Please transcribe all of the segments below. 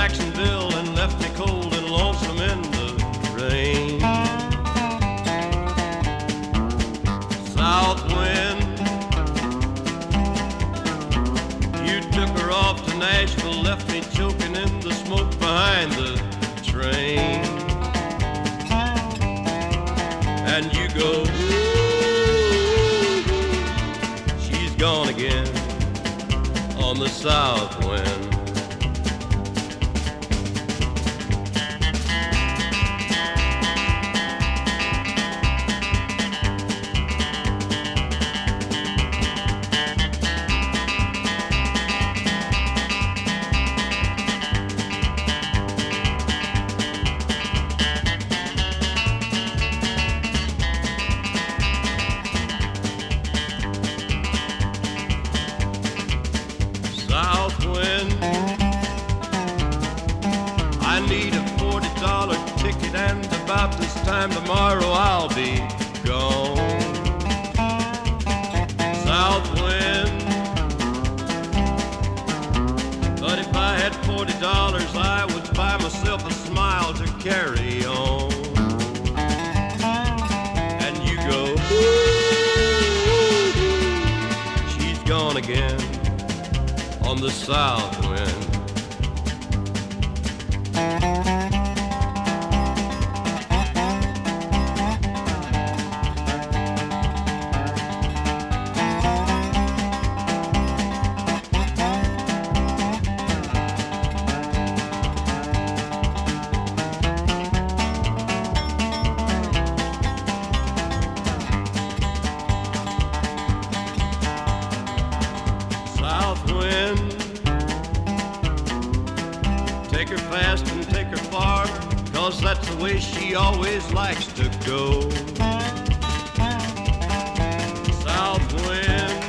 Jacksonville and left me cold and lonesome in the rain. South wind, you took her off to Nashville, left me choking in the smoke behind the train. And you go, she's gone again on the south wind. South wind, I need a $40 ticket, and about this time tomorrow I'll be gone. South wind, but if I had $40 I would buy myself a smile to carry on. And you go, she's gone again on the south wind. South wind, take her fast and take her far, 'cause that's the way she always likes to go. South wind,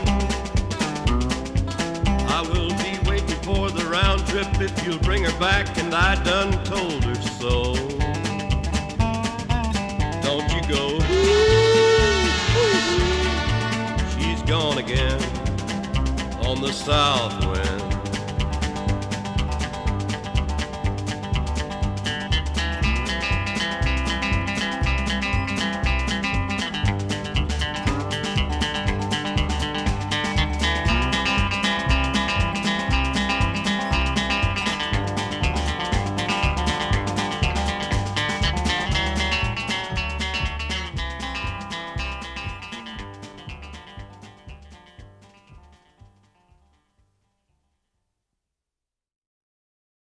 I will be waiting for the round trip if you'll bring her back, and I done told her so. Don't you go, she's gone again on the south wind.